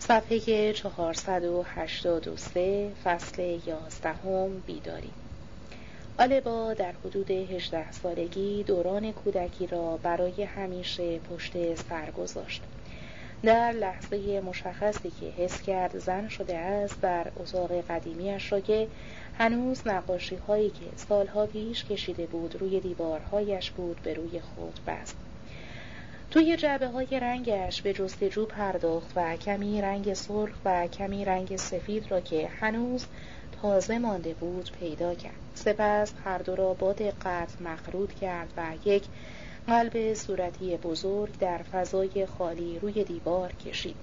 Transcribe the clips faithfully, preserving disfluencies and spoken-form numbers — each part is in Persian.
صفحه چهارصد و هشتاد و سه، فصل یازدهم. بیداری. آلبا در حدود هجده سالگی دوران کودکی را برای همیشه پشت سر گذاشت. در لحظه مشخصی که حس کرد زن شده است، در اتاق قدیمیش را که هنوز نقاشی هایی که سالها پیش کشیده بود روی دیوارهایش بود به روی خود بست. توی جعبه های رنگش به جستجو پرداخت و کمی رنگ سرخ و کمی رنگ سفید را که هنوز تازه مانده بود پیدا کرد. سپس هر دو را با دقت مخروط کرد و یک قلب صورتی بزرگ در فضای خالی روی دیوار کشید.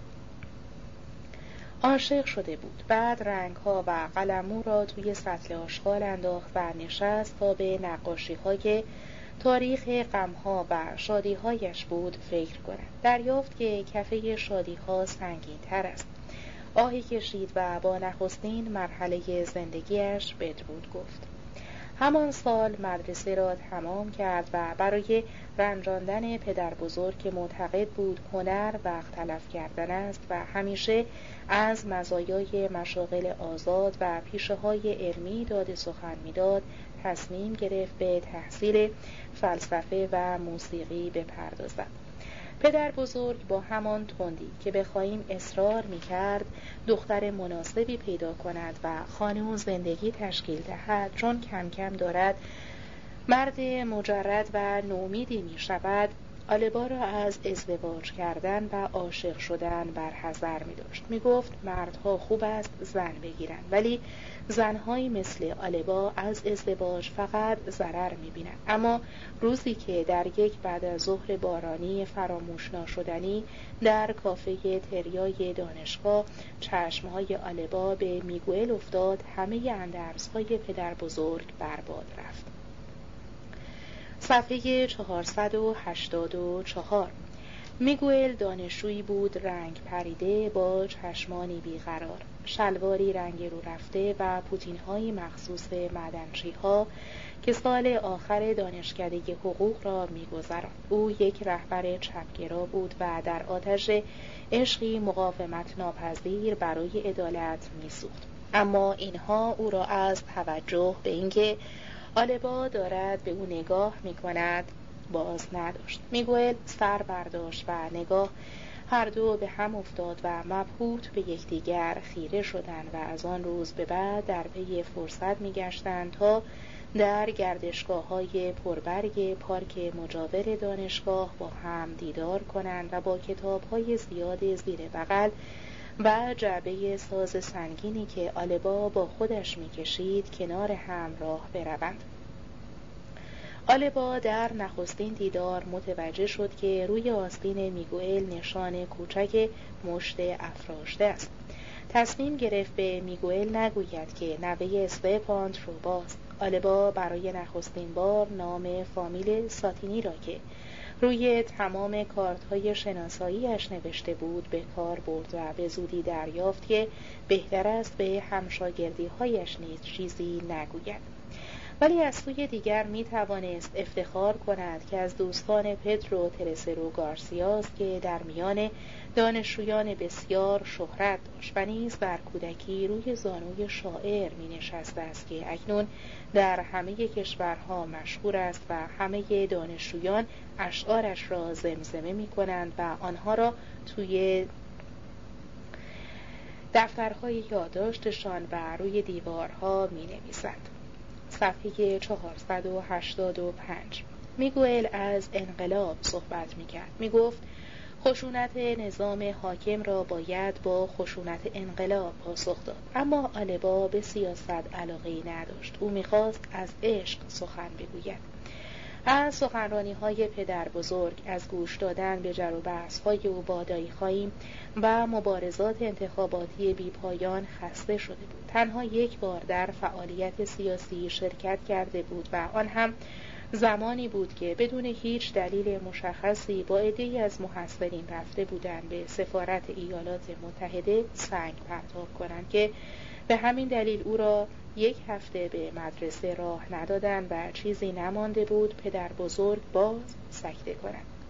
عاشق شده بود. بعد رنگها و قلمو را توی سطل آشغال انداخت و نشست تا به نقاشی های تاریخ غمها و شادیهایش بود فکر کند. دریافت که کفه شادیها سنگین تر است. آهی کشید و با نخستین مرحله زندگیش بدرود گفت. همان سال مدرسه را تمام کرد و برای رنجاندن پدر بزرگ که معتقد بود هنر وقت تلف کردن است و همیشه از مزایای مشاغل آزاد و پیشه های علمی داده سخن میداد، تصمیم گرفت به تحصیل فلسفه و موسیقی بپردازد. پدر بزرگ با همان تندی که بخواهیم اصرار می کرد دختر مناسبی پیدا کند و خانه و زندگی تشکیل دهد، چون کم کم دارد مرد مجرد و نومیدی می شود، آلبا را از ازدواج کردن و عاشق شدن برحذر می داشت. می گفت مردها خوب است زن بگیرند، ولی زنهایی مثل آلبا از ازدواج فقط ضرر می بینند. اما روزی که در یک بعد از ظهر بارانی فراموش ناشدنی در کافه تریای دانشگاه چشمهای آلبا به میگوئل افتاد، همه اندرزهای پدر بزرگ برباد رفت. صفحه چهارصد و هشتاد و چهار. میگوئل دانشجویی بود رنگ پریده با چشمانی بیقرار، شلواری رنگ رو رفته و پوتین‌های مخصوص معدنچی‌ها که سال آخر دانشکده حقوق را می‌گذراند. او یک رهبر چپگرا بود و در آتش عشقی مقاومت ناپذیر برای عدالت می‌سوخت. اما اینها او را از توجه به اینکه آلبا دارد به او نگاه می‌کند باز نداشت. میگوئل سر برداشت و نگاه هر دو به هم افتاد و مبهوت به یکدیگر خیره شدند و از آن روز به بعد در پی فرصت می‌گشتند تا در گردشگاه‌های پربرگ پارک مجاور دانشگاه با هم دیدار کنند و با کتاب‌های زیاد زیر بغل و جعبه ساز سنگینی که آلبا با خودش می‌کشید کنار هم راه بروند. آلبا در نخستین دیدار متوجه شد که روی آستین میگوئل نشان کوچک مشت افراشته است. تصمیم گرفت به میگوئل نگوید که نوه استفان تروباست. آلبا برای نخستین بار نام فامیل ساتینی را که روی تمام کارت‌های شناسایی‌اش نوشته بود به کار برد و به زودی دریافت که بهتر است به همشاگردی‌هایش نیز چیزی نگوید. ولی از سوی دیگر می توانست افتخار کند که از دوستان پدرو ترسرو گارسیاست که در میان دانشجویان بسیار شهرت داشت و نیز در کودکی روی زانوی شاعر می نشسته است که اکنون در همه کشورها مشهور است و همه دانشجویان اشعارش را زمزمه می کنند و آنها را توی دفترهای یادداشتشان و روی دیوارها می نویسند. صفحه چهارصد و هشتاد و پنج. میگوئل از انقلاب صحبت میکرد. میگفت خشونت نظام حاکم را باید با خشونت انقلاب پاسخ داد. اما آلبا به سیاست علاقه‌ای نداشت. او میخواست از عشق سخن بگوید. از سخنرانی های پدر بزرگ، از گوش دادن به جر و بحث های او با دایی خواهیم و مبارزات انتخاباتی بی پایان خسته شده بود. تنها یک بار در فعالیت سیاسی شرکت کرده بود و آن هم زمانی بود که بدون هیچ دلیل مشخصی با عده‌ای از محصلین رفته بودند به سفارت ایالات متحده سنگ پرتاب کنند که به همین دلیل او را یک هفته به مدرسه راه ندادند و چیزی نمانده بود پدر بزرگ باز سکته کند.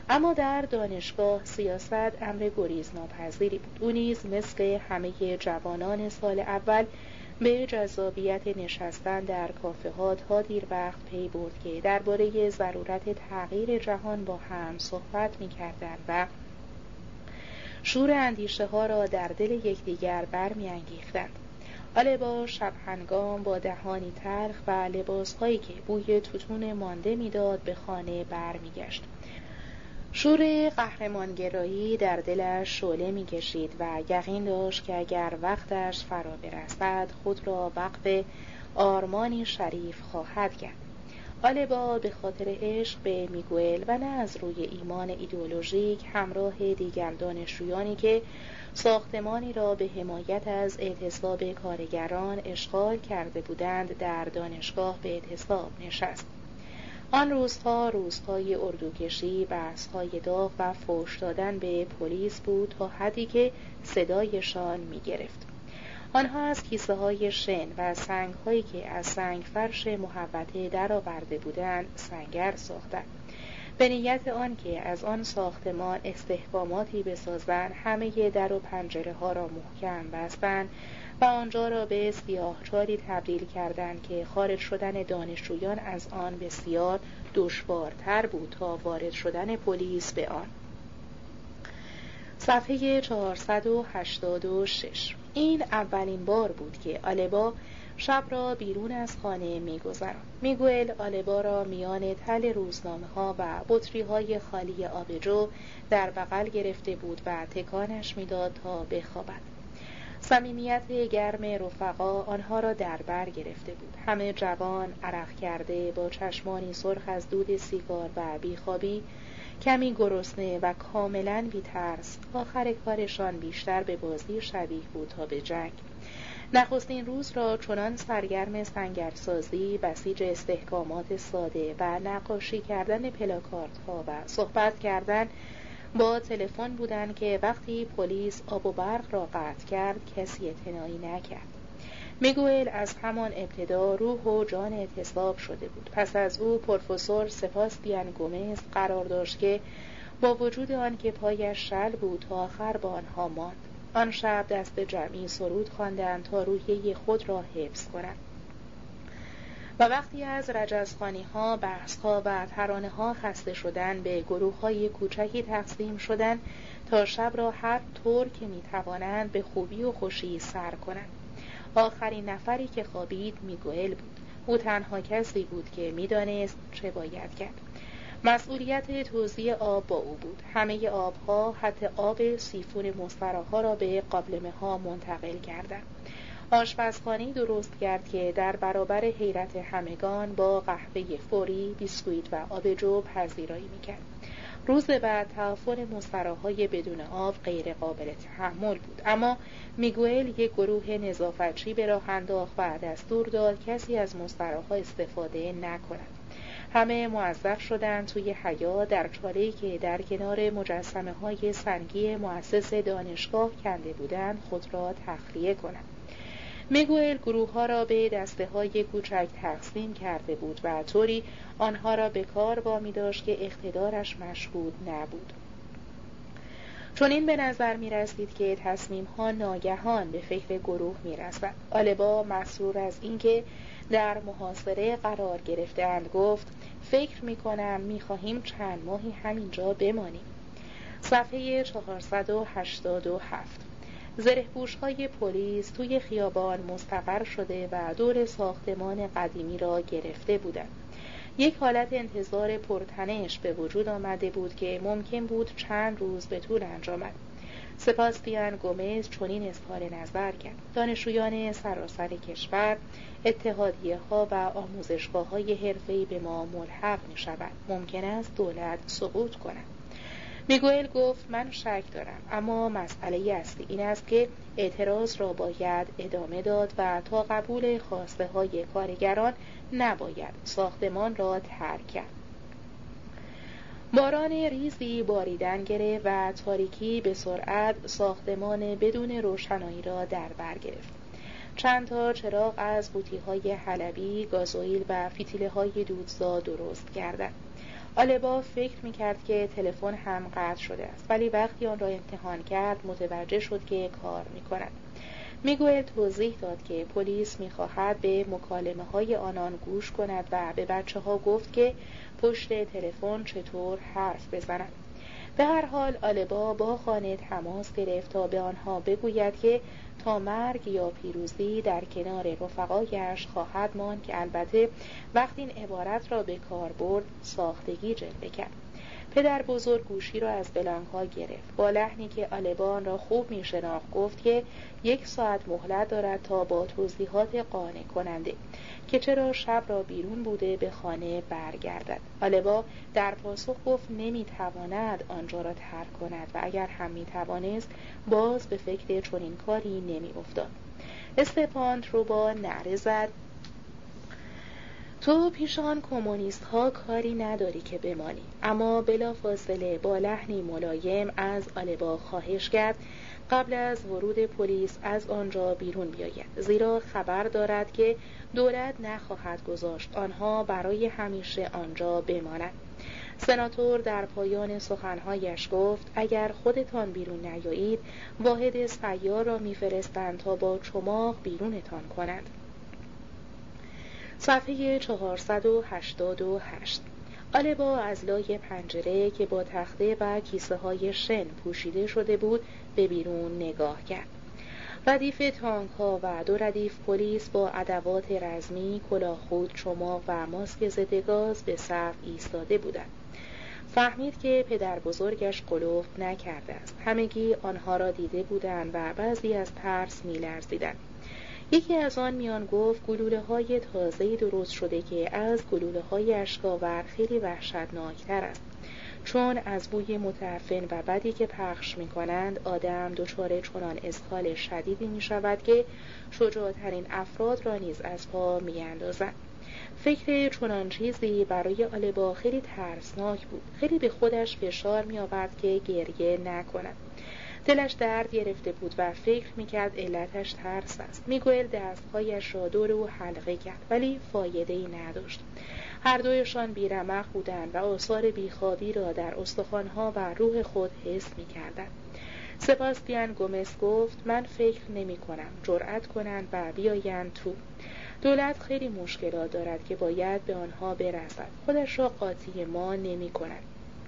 اما در دانشگاه سیاست امر گریزناپذیری بود. او نیز مثل همه جوانان سال اول به جذابیت نشستن در کافه ها تا دیر وقت پی برد که درباره ضرورت تغییر جهان با هم صحبت می‌کردند و شور اندیشه ها را در دل یکدیگر برمی‌انگیختند. آلبا شب هنگام با دهانی تلخ و لباسهایی که بوی توتون مانده میداد به خانه برمیگشت. شور قهرمانگرایی در دلش شعله می‌کشید و یقین داشت که اگر وقتش فرا برسد خود را وقف آرمانی شریف خواهد کرد. آلبا به خاطر عشق به میگوئل و نه از روی ایمان ایدئولوژیک همراه دیگر دانشجویانی که ساختمانی را به حمایت از اعتصاب کارگران اشغال کرده بودند در دانشگاه به اعتصاب نشست. آن روزها روزهای اردوکشی، بحث‌های داغ و فحش دادن به پلیس بود تا حدی که صدایشان می‌گرفت. آنها از کیسه های شن و سنگ هایی که از سنگ فرش محوطه در آورده بودند سنگر ساختند. به نیت آن که از آن ساختمان استحکاماتی بسازند همه در و پنجره ها را محکم بستند و آنجا را به سیاهچالی تبدیل کردند که خارج شدن دانشجویان از آن بسیار دشوارتر بود تا وارد شدن پلیس به آن. صفحه چهارصد و هشتاد و شش. این اولین بار بود که آلبا شب را بیرون از خانه می‌گذراند. میگوئل آلبا را میان تل روزنامه ها و بطری های خالی آبجو در بغل گرفته بود و تکانش میداد تا بخوابد. صمیمیت گرم رفقا آنها را در بر گرفته بود. همه جوان، عرق کرده، با چشمانی سرخ از دود سیگار و بیخوابی، کمی گرسنه و کاملاً بی‌ترس. آخر کارشان بیشتر به بازی شبیه بود تا به جنگ. نخستین روز را چنان سرگرم سنگرسازی، بسیج استحکامات ساده و نقاشی کردن پلاکاردها و صحبت کردن با تلفن بودند که وقتی پلیس آب و برق را قطع کرد کسی اعتنایی نکرد. میگوئل از همان ابتدا روح و جان اعتصاب شده بود. پس از او پروفسور سباستیان گومز قرار داشت که با وجود آن که پایش شل بود تا آخر با آنها ماند. آن شب دست جمعی سرود خواندند تا روحیه خود را حفظ کنند و وقتی از رجزخوانی‌ها، بحث‌ها و ترانه‌ها خسته شدند به گروه‌های کوچکی تقسیم شدند تا شب را هر طور که می‌توانند به خوبی و خوشی سر کنند. آخرین نفری که خوابید میگوئل بود. او تنها کسی بود که می‌دانست چه باید کرد. مسئولیت توزیع آب با او بود. همه آبها حتی آب سیفون مستراها را به قابلمه‌ها منتقل کردند. آشپزخانه‌ای درست کرد که در برابر حیرت همگان با قهوه فوری، بیسکویت و آبجو پذیرایی می‌کرد. روز بعد تعفن مستراهای بدون آب غیر قابل تحمل بود، اما میگوئل یک گروه نظافتچی به راه انداخت و دستور داد کسی از مستراها استفاده نکند. همه موظف شدند توی حیاط در چاله‌ای که در کنار مجسمه های سنگی مؤسس دانشگاه کنده بودند خود را تخلیه کنند. میگوئل گروه ها را به دسته های کوچک تقسیم کرده بود و طوری آنها را به کار وامی داشت که اقتدارش مشهود نبود. چون این به نظر می رسید که تصمیم ها ناگهان به فکر گروه می رسد. آلبا مسرور از اینکه در محاصره قرار گرفته‌اند گفت فکر می کنم می خواهیم چند ماهی همینجا بمانیم. صفحه چهارصد و هشتاد و هفت. زره‌پوش‌های پلیس توی خیابان مستقر شده و دور ساختمان قدیمی را گرفته بودند. یک حالت انتظار پرتنش به وجود آمده بود که ممکن بود چند روز به طول انجامد. سباستیان گومز چنین اظهار نظر کرد: دانشجویان سراسر کشور، اتحادیه‌ها و آموزشگاه‌های حرفه‌ای به ما ملحق می‌شود. ممکن است دولت سقوط کند. میگوئل گفت من شک دارم، اما مسئله اصلی این است که اعتراض را باید ادامه داد و تا قبول خواسته های کارگران نباید ساختمان را ترک کرد. باران ریزی باریدن گرفت و تاریکی به سرعت ساختمان بدون روشنایی را در بر گرفت. چند تا چراغ از قوطی‌های حلبی، گازوئیل و فتیله‌های دودزا درست کردند. آلبا فکر میکرد که تلفن هم قطع شده است، ولی وقتی آن را امتحان کرد متوجه شد که کار میکند. میگوئل توضیح داد که پلیس میخواهد به مکالمه های آنان گوش کند و به بچه ها گفت که پشت تلفن چطور حرف بزنند. به هر حال آلبا با خانه تماس گرفت تا به آنها بگوید که تا مرگ یا پیروزی در کنار رفقایش خواهد ماند، که البته وقتی این عبارت را به کار برد ساختگی جلوه کرد. پدر بزرگ گوشی را از بلانک‌ها گرفت. با لحنی که آلبا آن را خوب می شناخت گفت که یک ساعت مهلت دارد تا با توضیحات قانع کننده که چرا شب را بیرون بوده به خانه برگردد. آلبا در پاسخ گفت نمی تواند آنجا را ترک کند و اگر هم می توانست باز به فکر چنین کاری نمی افتاد. استپان تروبا نعره زد: تو پیش آن کمونیست ها کاری نداری که بمانی. اما بلافاصله با لحنی ملایم از آلبا خواهش کرد قبل از ورود پلیس از آنجا بیرون بیاید، زیرا خبر دارد که دولت نخواهد گذاشت آنها برای همیشه آنجا بمانند. سناتور در پایان سخنهایش گفت اگر خودتان بیرون نیایید واحد سیار را میفرستند تا با چماق بیرونتان کنند. صفحه چهارصد و هشتاد و هشت. آلبا از لای پنجره که با تخته و کیسه های شن پوشیده شده بود به بیرون نگاه کرد. ردیف تانک ها و دو ردیف پلیس با ادوات رزمی، کلاهخود، چماق و ماسک ضد گاز به صف ایستاده بودند. فهمید که پدر بزرگش قلوف نکرده است. همگی آنها را دیده بودند و بعضی از ترس می‌لرزیدند. یکی از آن میان گفت گلوله های تازه‌ای درست شده که از گلوله های اشکاور خیلی وحشتناکتر است، چون از بوی متعفن و بدی که پخش می کنند آدم دچار چنان اسهال شدیدی می شود که شجاعترین افراد را نیز از پا می اندازند. فکر چنان چیزی برای آلبا خیلی ترسناک بود. خیلی به خودش فشار می آورد که گریه نکند. دلش درد گرفته بود و فکر میکرد علتش ترس است. میگوئل دستهایش را دور او حلقه کرد ولی فایده‌ای نداشت. هر دویشان بیرمق بودند و آثار بیخوابی را در استخوانها و روح خود حس میکردند. سباستیان گومز گفت من فکر نمی کنم جرأت کنند و بیایند تو. دولت خیلی مشکلات دارد که باید به آنها برسد. خودش را قاطی ما نمی کند.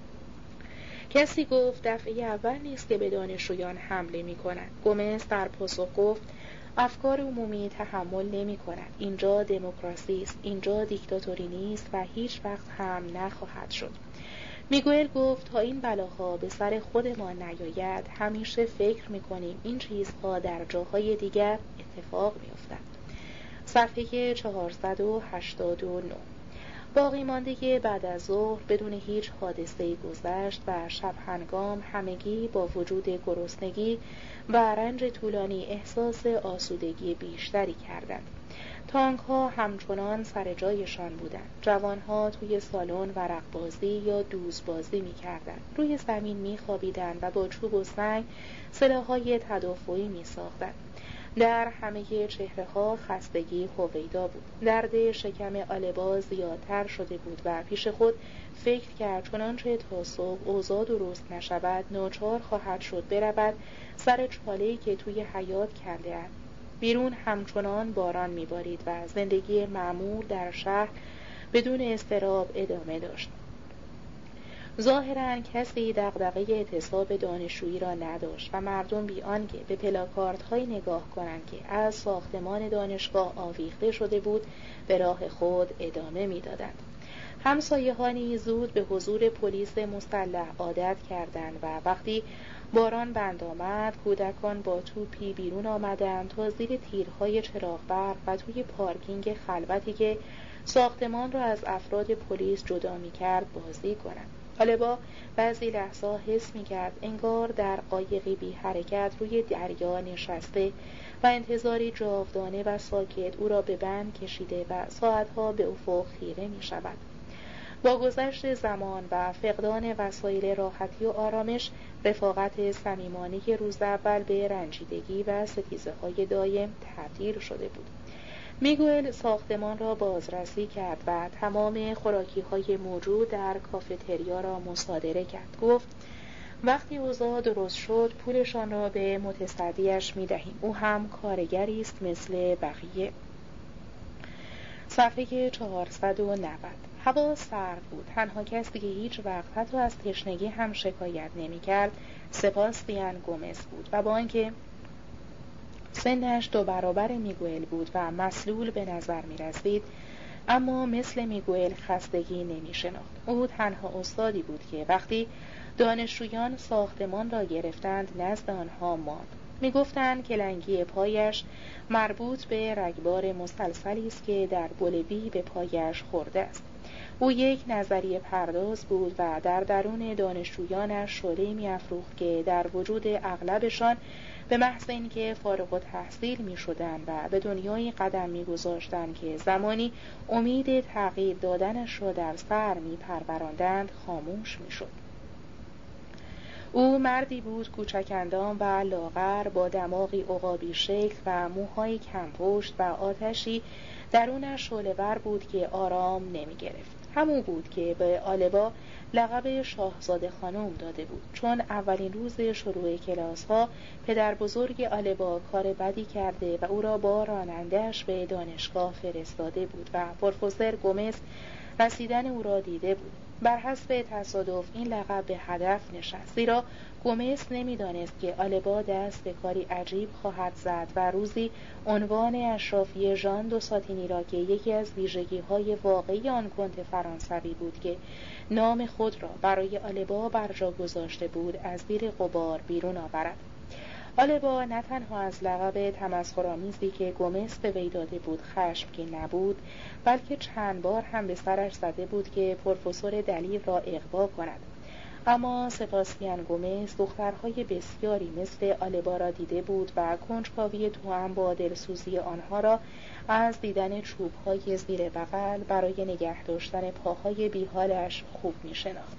کسی گفت دفعه اول نیست که به دانشجویان حمله می کنند. گومز در پاسخ گفت افکار عمومی تحمل نمی کند. اینجا دموکراسی است، اینجا دیکتاتوری نیست و هیچ وقت هم نخواهد شد. میگوئل گفت تا این بلاها به سر خودمان نیاید همیشه فکر می کنیم این چیزها در جاهای دیگر اتفاق می افتد. صفحه چهارصد و هشتاد و نه. باقی ماندگی بعد از ظهر بدون هیچ حادثه‌ای گذشت و شب هنگام همگی با وجود گرسنگی و رنج طولانی احساس آسودگی بیشتری کردند. تانک ها همچنان سر جایشان بودند. جوان ها توی سالن ورق بازی یا دوزبازی می کردند. روی زمین می خوابیدند و با چوب و سنگ سلاح‌های تدافعی می ساختند. در همه چهره ها خستگی هویدا بود. درد شکم آلبا زیادتر شده بود و پیش خود فکر کرد چنانچه تا صبح اوضاع درست نشود ناچار خواهد شد برود سر چاله‌ای که توی حیاط کنده اند. بیرون همچنان باران میبارید و زندگی معمول در شهر بدون اضطراب ادامه داشت. ظاهراً کسی دغدغه اعتصاب دانشجویی را نداشت و مردم بی آنکه به پلاکاردهای نگاه کنند که از ساختمان دانشگاه آویخته شده بود به راه خود ادامه میدادند. همسایه‌ها زود به حضور پلیس مسلح عادت کردند و وقتی باران بند آمد کودکان با توپی بیرون آمدند تا زیر تیرهای چراغ برق و توی پارکینگ خلوتی که ساختمان را از افراد پلیس جدا می‌کرد بازی کنند. آلبا بعضی لحظه حس می‌کرد انگار در قایقی بی حرکت روی دریا نشسته و انتظاری جاودانه و ساکت او را به بند کشیده و ساعتها به افق خیره می‌شود. با گذشت زمان و فقدان وسایل راحتی و آرامش رفاقت صمیمانه روز اول به رنجیدگی و ستیزه‌های دایم تبدیل شده بود. میگوئل ساختمان را بازرسی کرد و تمام خوراکی‌های موجود در کافتریا را مصادره کرد. گفت وقتی اوضاع درست شد پولشان را به متصدیش می‌دهیم. او هم کارگری است مثل بقیه. صفحه چهارصد و نود. هوا سرد بود. تنها کسی که هیچ وقت حتی از تشنگی هم شکایت نمی‌کرد سباستیان گومز بود و با آنکه سنش دو برابر میگوئل بود و مسلول به نظر می رسید، اما مثل میگوئل خستگی نمی شناخت. او تنها استادی بود که وقتی دانشجویان ساختمان را گرفتند نزد آنها ماند. می گفتند که لنگی پایش مربوط به رگبار مسلسلی است که در بولبی به پایش خورده است. او یک نظریه پرداز بود و در درون دانشجویانش شعله‌ای می‌افروخت که در وجود اغلبشان به محض اینکه فارغ التحصیل می‌شدند و به دنیایی قدم می‌گذاشتند که زمانی امید تغییر دادنش را در سر می‌پروراندند خاموش می‌شد. او مردی بود کوچک اندام و لاغر با دماغی عقابی شکل و موهای کمپشت و آتشی درونش شعله‌ور بود که آرام نمی‌گرفت. همون بود که به آلبا لقب شاهزاده خانم داده بود، چون اولین روز شروع کلاس‌ها پدر بزرگ آلبا کار بدی کرده و او را با راننده‌اش به دانشگاه فرستاده بود و پروفسور گومز رسیدن او را دیده بود. بر حسب تصادف این لقب به هدف نشست، زیرا گومز نمی‌دانست که آلبا دست به کاری عجیب خواهد زد و روزی عنوان اشرافی ژان دو ساتینی را که یکی از ویژگی‌های واقعی آن کنت فرانسوی بود که نام خود را برای آلبا بر جا گذاشته بود از زیر غبار بیرون آورد. آلبا نه تنها از لقب تمسخرآمیزی که گومز به وی داده بود خشمگین نبود، بلکه چند بار هم به سرش زده بود که پروفسور دلیر را اغوا کند. اما سباستیان گومز دخترهای بسیاری مثل آلبا را دیده بود و کنجکاوی توأم با دلسوزی آنها را از دیدن چوب‌های زیر بغل برای نگه داشتن پاهای بیحالش خوب می شناخت.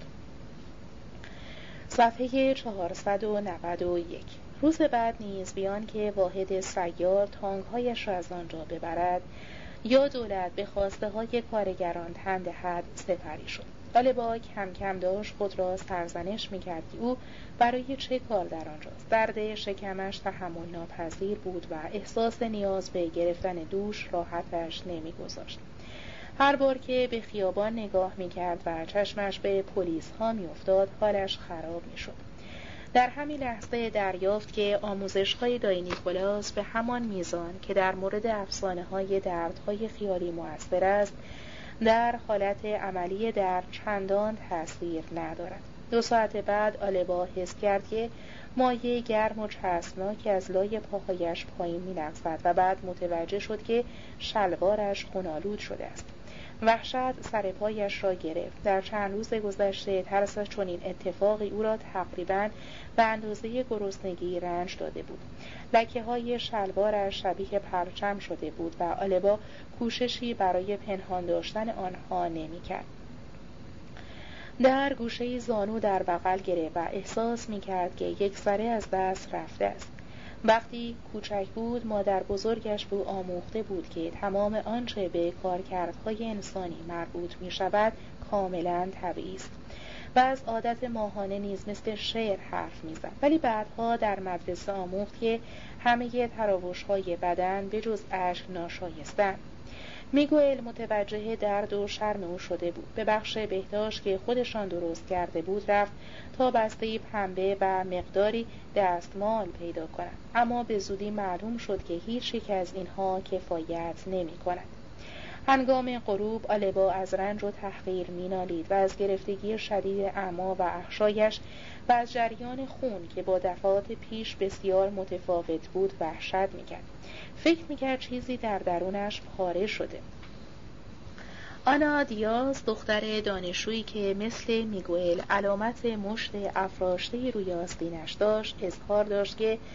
صفحه چهارصد و نود و یک. روز بعد نیز بیان که واحد سیار تانک‌هایش را از آنجا ببرد یا دولت به خواسته های کارگران تن دهد سپری شد. آلبا کم کم داشت خود را سرزنش می‌کرد که او برای چه کار در آنجاست. درد شکمش تحمل ناپذیر بود و احساس نیاز به گرفتن دوش راحتش نمی‌گذاشت. هر بار که به خیابان نگاه می‌کرد و چشمش به پلیس ها می‌افتاد حالش خراب می‌شد. در همین لحظه دریافت که آموزش‌های دای نیکولاس به همان میزان که در مورد افسانه‌های دردهای خیالی مؤثر است، در حالت عملی درد چندان تأثیر ندارد. دو ساعت بعد آلبا حس کرد که مایه گرم و چسبناکی از لای پاهایش پایین می‌لغزد و بعد متوجه شد که شلوارش خون‌آلود شده است. وحشت سر پایش را گرفت. در چند روز گذشته ترس از چنین اتفاقی او را تقریباً به اندازه گرسنگی رنج داده بود. لکه های شلوارش شبیه پرچم شده بود و آلبا کوششی برای پنهان داشتن آنها نمی کرد. در گوشه زانو در بغل گرفت و احساس می کرد که یک ذره از دست رفته است. وقتی کوچک بود مادر بزرگش به او آموخته بود که تمام آنچه به کارکردهای انسانی مربوط می شود کاملا طبیعی است و از عادت ماهانه نیز مثل شعر حرف می زد. ولی بعدها در مدرسه آموخت که همه تراوش‌های بدن به جز اشک ناشایستند. میگوئل متوجه درد و شرم او شده بود. به بخش بهداشت که خودشان درست کرده بود رفت تا بسته‌ای پنبه و مقداری دستمال پیدا کند، اما به زودی معلوم شد که هیچ یک از اینها کفایت نمی کند. هنگام غروب آلبا از رنج و تحقیر مینالید و از گرفتگی شدید اعما و احشایش و از جریان خون که با دفعات پیش بسیار متفاوت بود وحشت میکرد. فکر میکرد چیزی در درونش پاره شده. آنا دیاز دختر دانشجویی که مثل میگوئل علامت مشت افراشته روی آستینش داشت اظهار داشت که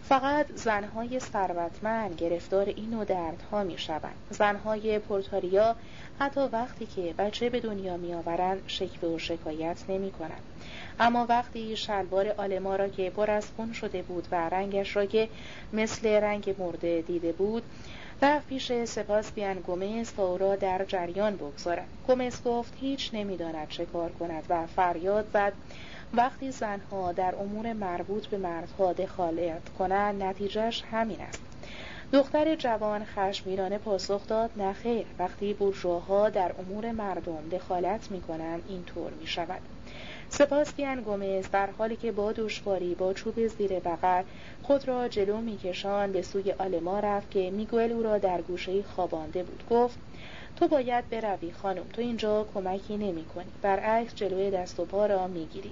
فقط زنهای ثروتمند گرفتار این نوع دردها می شوند. زنهای پورتوریا حتی وقتی که بچه به دنیا می آورند شکوه و شکایت نمی کنند. اما وقتی شلوار آلما را که پر از خون شده بود و رنگش را که مثل رنگ مرده دیده بود، رفت پیش سباستیان گومز تا او را در جریان بگذارد. گومز گفت هیچ نمی‌داند چه کار کند و فریاد زد وقتی زنها در امور مربوط به مردها دخالت کنند نتیجهش همین است. دختر جوان خشمگینانه پاسخ داد نه خیر، وقتی بورژواها در امور مردم دخالت می‌کنند اینطور می‌شود. سباستیان گومز در حالی که با دشواری با چوب زیر بغل خود را جلو می‌کشاند به سوی آلما رفت که میگوئل او را در گوشه‌ای خوابانده بود. گفت تو باید بروی خانم، تو اینجا کمکی نمی‌کنی، برعکس جلوی دست و پا را می‌گیری.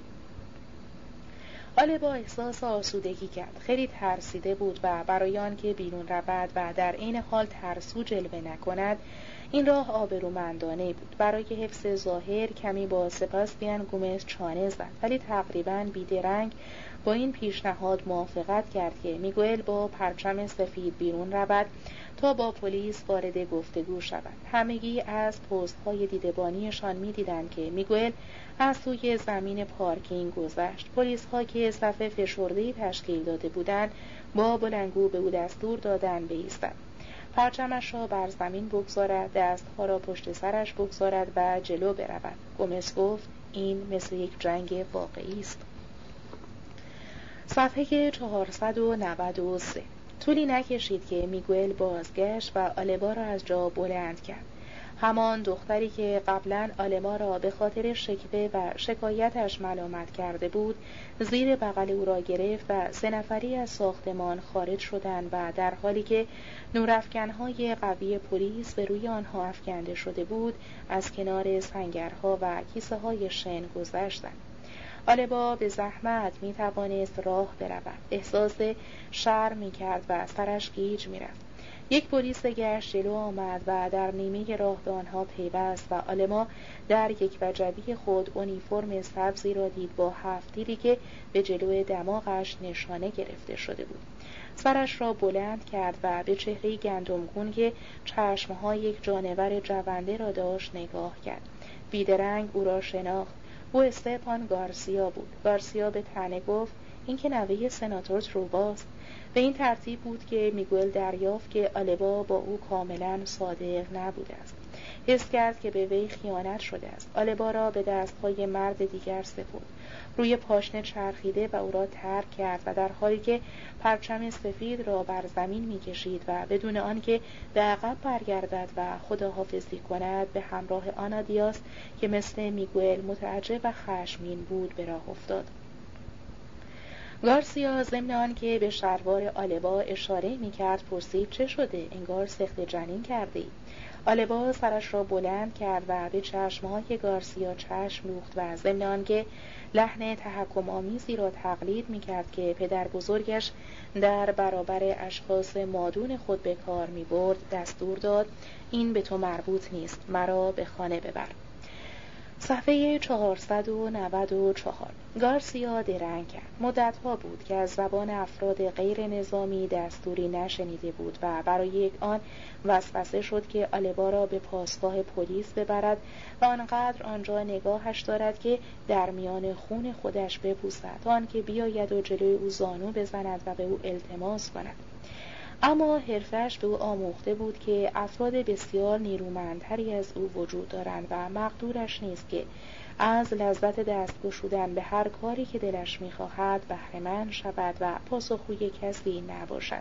آلما احساس آسودگی کرد. خیلی ترسیده بود و برای آنکه بیرون رود و در عین حال ترسو جلوه نکند این راه آبرومندانه بود. برای حفظ ظاهر کمی با سباستیان گومز چانه زد، ولی تقریباً بیدرنگ با این پیشنهاد موافقت کرد که میگوئل با پرچم سفید بیرون رود تا با پلیس وارد گفتگو شود. همگی از پست‌های دیدبانیشان می‌دیدند که میگوئل از سوی زمین پارکینگ گذشت. پلیس‌ها که صف فشرده‌ای تشکیل داده بودند با بلندگو به او دستور دادند بایستد، پرچمش را بر زمین بگذارد، دستها را پشت سرش بگذارد و جلو برود. گومز گفت این مثل یک جنگ واقعی است. صفحه چهارصد و نود و سه. طولی نکشید که میگوئل بازگشت و آلما را از جا بلند کرد. همان دختری که قبلا آلما را به خاطر شکوه و شکایتش ملامت کرده بود زیر بغل او را گرفت و سه نفری از ساختمان خارج شدند و در حالی که نورافکنهای قوی پلیس به روی آنها افکنده شده بود از کنار سنگرها و کیسه های شن گذشتند. آلما به زحمت می توانست راه برود. احساس شرم می کرد و سرش گیج می رفت. یک پلیس گشت جلو آمد و در نیمه راه به آنها پیوست و آلما در یک وجبی خود اونیفرم سبزی را دید با هفت تیری که به جلو دماغش نشانه گرفته شده بود. سرش را بلند کرد و به چهره گندمگون که چشمهای یک جانور جونده را داشت نگاه کرد. بیدرنگ او را شناخت. او استپان گارسیا بود. گارسیا به طعنه گفت این که نوه سناتور تروباست. به این ترتیب بود که میگوئل دریافت که آلما با او کاملا صادق نبوده است. حس کرد که به وی خیانت شده است. آلما را به دستهای مرد دیگر سپرد. روی پاشنه چرخیده و او را ترک کرد و در حالی که پرچم سفید را بر زمین میکشید و بدون آنکه به عقب برگردد و خداحافظی کند به همراه آنادیاس که مثل میگوئل متعجب و خشمگین بود به راه افتاد. گارسیا ضمن آن که به شلوار آلما اشاره می‌کرد پرسید چه شده؟ انگار سخت جنین کردی. آلما سرش را بلند کرد و به چشمهای گارسیا چشم دوخت و ضمن آن که لحن تحکم آمیزی را تقلید می‌کرد که پدر بزرگش در برابر اشخاص مادون خود به کار می‌برد دستور داد این به تو مربوط نیست، مرا به خانه ببر. صفحه چهارصد و نود و چهار. گارسیا درنگ کرد. مدتها بود که از زبان افراد غیر نظامی دستوری نشنیده بود و برای یک آن وسوسه شد که آلما را به پاسگاه پلیس ببرد و آنقدر آنجا نگاهش دارد که در میان خون خودش بپوسد تا آنکه بیاید و جلوی او زانو بزند و به او التماس کند. اما حرفش به او آموخته بود که افراد بسیار نیرومندتری از او وجود دارند و مقدورش نیست که از لذت دست گشودن به هر کاری که دلش می‌خواهد بهره‌مند شود و پاسخگوی کسی نباشد.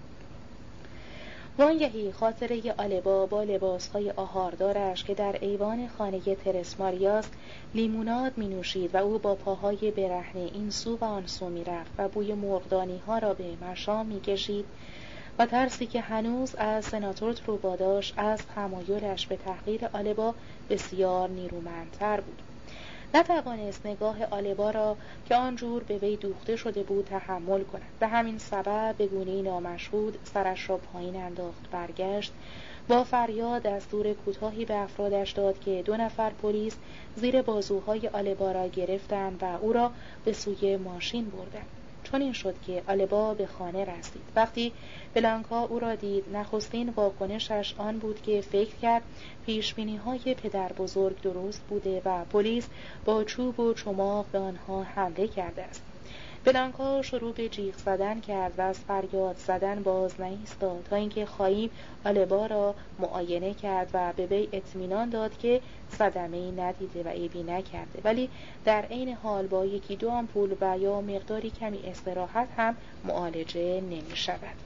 وانگهی خاطره آلما با لباسهای آهاردارش که در ایوان خانه ترس ماریاس لیموناد می نوشید و او با پاهای برهنه این سو و آن سو می رفت و بوی مرغدانی ها را به مشام می کشید و ترسی که هنوز از سناتور تروبا داشت از تمایلش به تحقیر آلما بسیار نیرومندتر بود. نتوانست نگاه آلما را که آنجور به وی دوخته شده بود تحمل کند. به همین سبب به گونه‌ای نامشهود سرش را پایین انداخت، برگشت، با فریاد دستور کوتاهی به افرادش داد که دو نفر پلیس زیر بازوهای آلما را گرفتند و او را به سوی ماشین بردند. چنین شد که آلبا به خانه رسید. وقتی بلانکا او را دید، نخستین واکنشش آن بود که فکر کرد پیشبینی‌های پدر بزرگ درست بوده و پلیس با چوب و چماق به آنها حمله کرده است. بلانکا شروع به جیغ زدن کرد و از فریاد زدن باز نایستاد تا اینکه خائیم آلبا را معاینه کرد و به وی اطمینان داد که صدمه‌ای ندیده و عیبی نکرده، ولی در عین حال با یکی دو آمپول و یا مقداری کمی استراحت هم معالجه نمی شود.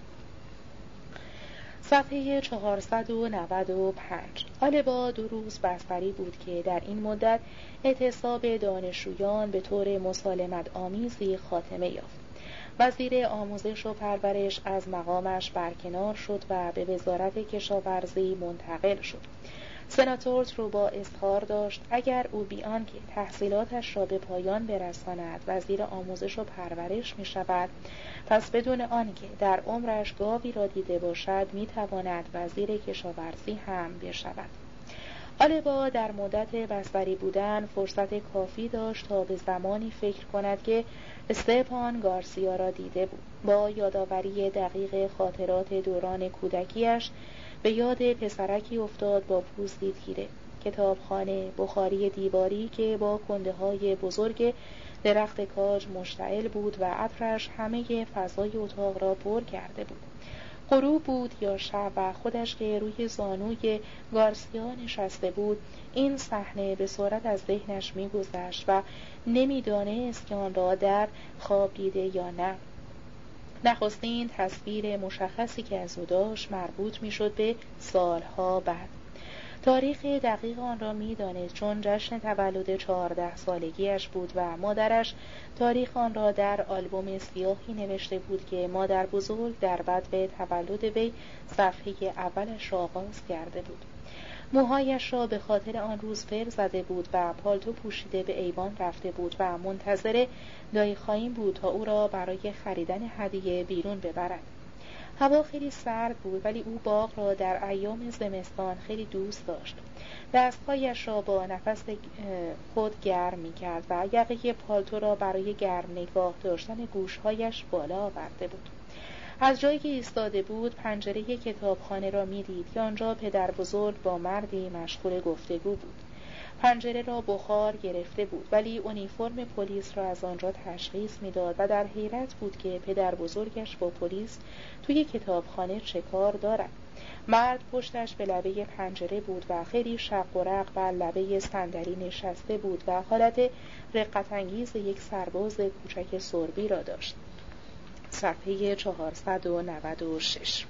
صفحه چهارصد و نود و پنج. آلبا دو روز بستری بود که در این مدت اعتصاب دانشجویان به طور مسالمت آمیزی خاتمه یافت. وزیر آموزش و پرورش از مقامش برکنار شد و به وزارت کشاورزی منتقل شد. سناتور تروبا اظهار داشت اگر او بیان که تحصیلاتش را به پایان برساند وزیر آموزش و پرورش می شود، پس بدون آنکه در عمرش گاوی را دیده باشد می تواند وزیر کشاورزی هم بشود. آلبا در مدت بستری بودن فرصت کافی داشت تا به زمانی فکر کند که استپان گارسیا را دیده بود. با یادآوری دقیق خاطرات دوران کودکیش به یاد پسرکی افتاد با پوستی تیره، کتابخانه، بخاری دیواری که با کنده های بزرگ درخت کاج مشتعل بود و عطرش همه فضای اتاق را پر کرده بود. غروب بود یا شب و خودش که روی زانوی گارسیا نشسته بود، این صحنه به سرعت از ذهنش می‌گذشت و نمی‌دانست که آن را در خواب دیده یا نه. نخستین تصویر مشخصی که از او داشت مربوط می‌شد به سالها بعد. تاریخ دقیق آن را می‌دانست چون جشن تولد چهارده سالگیش بود و مادرش تاریخ آن را در آلبوم سیاهی نوشته بود که مادر بزرگ در بدو تولد وی صفحه اولش را آغاز کرده بود. موهایش را به خاطر آن روز فر زده بود و پالتو پوشیده به ایوان رفته بود و منتظر دایی خائیم بود تا او را برای خریدن هدیه بیرون ببرد. هوا خیلی سرد بود ولی او باغ را در ایام زمستان خیلی دوست داشت. دستهایش را با نفس خود گرم می کرد و یقه پالتو را برای گرم نگاه داشتن گوشهایش بالا آورده بود. از جایی که ایستاده بود پنجره کتابخانه را می دید که آنجا پدر بزرگ با مردی مشغول گفتگو بود. پنجره را بخار گرفته بود ولی اونیفرم پلیس را از آنجا تشخیص میداد و در حیرت بود که پدر بزرگش با پلیس توی کتابخانه چه کار دارد. مرد پشتش به لبه پنجره بود و خیلی شق و رق بر لبه صندلی نشسته بود و حالت رقت انگیز یک سرباز کوچک سربی را داشت. صفحه چهارصد و نود و شش.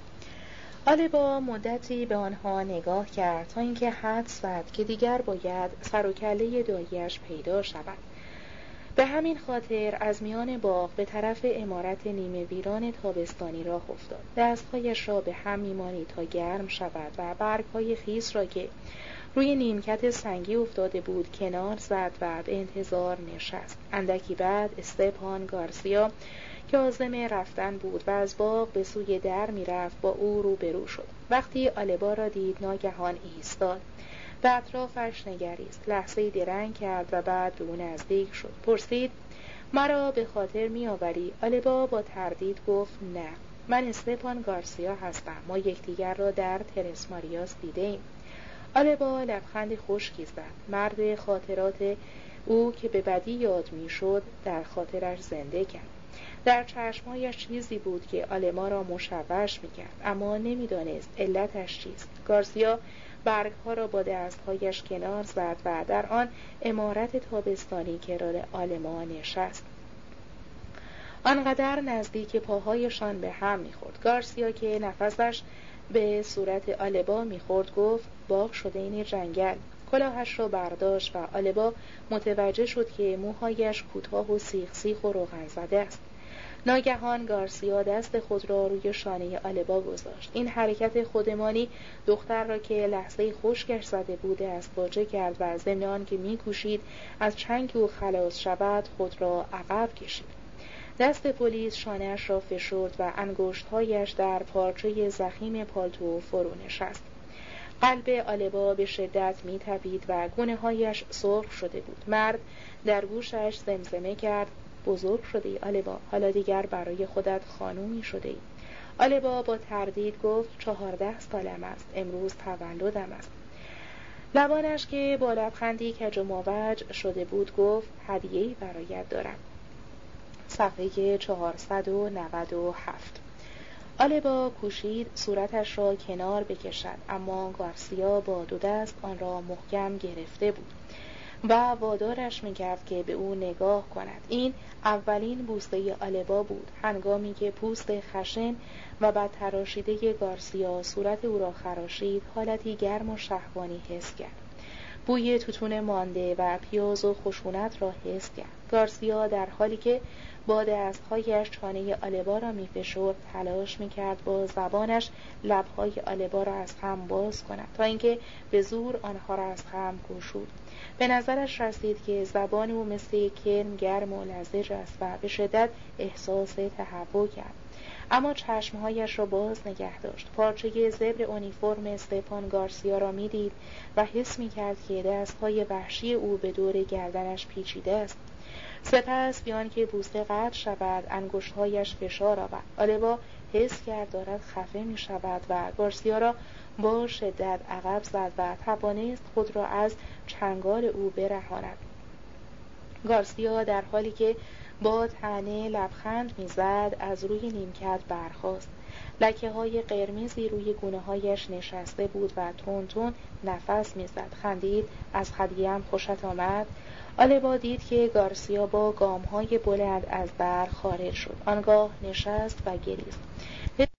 آلبا مدتی به آنها نگاه کرد تا اینکه حدس زد که دیگر باید سر و کله دایی‌اش پیدا شود. به همین خاطر از میان باغ به طرف عمارت نیمه ویران تابستانی راه افتاد. دستهایش را به هم می‌مالید تا گرم شود و برگ‌های خیس را که روی نیمکت سنگی افتاده بود کنار زد و به انتظار نشست. اندکی بعد استپان گارسیا که عازم رفتن بود و از باغ به سوی در می رفت با او روبرو شد. وقتی آلبا را دید ناگهان ایستاد، به اطرافش نگریست، لحظه‌ای درنگ کرد و بعد به او نزدیک شد. پرسید مرا به خاطر می آوری؟ آلبا با تردید گفت نه، من استپان گارسیا هستم، ما یکدیگر را در ترس ماریاس دیده ایم. آلبا لبخند خشکی زد. مرد خاطرات او که به بدی یاد می شد در خاطرش زنده کرد. در چشمایش چیزی بود که آلما را مشوش می‌کرد، اما نمی‌دانست علتش چیست. گارسیا برگ‌ها را با دست‌هایش کنار زد و در آن عمارت تابستانی کنار آلما نشست. آنقدر نزدیک پاهایشان به هم می‌خورد. گارسیا که نفسش به صورت آلبا می‌خورد گفت باغ شده این جنگل. کلاهش را برداشت و آلبا متوجه شد که موهایش کوتاه و سیخ سیخ و روغن زده است. ناگهان گارسیا دست خود را روی شانه آلبا گذاشت. این حرکت خودمانی دختر را که لحظه خشکش زده بوده است واجه کرد و ضمن آنکه می‌کوشید از چنگ او خلاص شود خود را عقب کشید. دست پلیس شانه‌اش را فشرد و انگشت‌هایش در پارچه ضخیم پالتو فرو نشست. قلب آلبا به شدت می‌تپید و گونه‌هایش سرخ شده بود. مرد در گوشش زمزمه کرد بزرگ شده ای آلبا، حالا دیگر برای خودت خانومی شده ای. آلبا با تردید گفت چهارده سالم است، امروز تولدم است. لبانش که با لبخندی کج و ماوج شده بود گفت هدیه‌ای برایت دارم. صفحه چهارصد و نود و هفت. آلبا کوشید صورتش را کنار بکشد، اما گارسیا با دو دست آن را محکم گرفته بود و وادارش می‌کرد که به او نگاه کند. این اولین بوسه آلبا بود. هنگامی که پوست خشن و بد تراشیده گارسیا صورت او را خراشید، حالتی گرم و شهوانی حس کرد. بوی توتون مانده و پیاز و خشونت را حس کرد. گارسیا در حالی که با دستهایش چانه آلبا را می‌فشرد تلاش می‌کرد با زبانش لب‌های آلبا را از هم باز کند تا اینکه به زور آنها را از هم گشود. به نظرش رسید که زبان او مثل کرم گرم و لزج است و به شدت احساس تهوع کرد، اما چشمهایش را باز نگه داشت. پارچه زبر اونیفرم استفان گارسیا را می‌دید و حس می‌کرد که دست‌های وحشی او به دور گردنش پیچیده است. سپس بیان که بوسه قطع شود انگشت‌هایش فشار آورد. آلبا حس کرد دارد خفه می‌شود و گارسیا را با شدت عقب زد و توانست خود را از چنگال او برهاند. گارسیا در حالی که با طعنه لبخند می‌زد از روی نیمکت برخاست. لکه‌های قرمزی روی گونه‌هایش نشسته بود و تون تون نفس می‌زد. خندید. از هدیه‌ام خوشت آمد؟ آلبا دید که گارسیا با گام‌های بلند از در خارج شد. آنگاه نشست و گریست.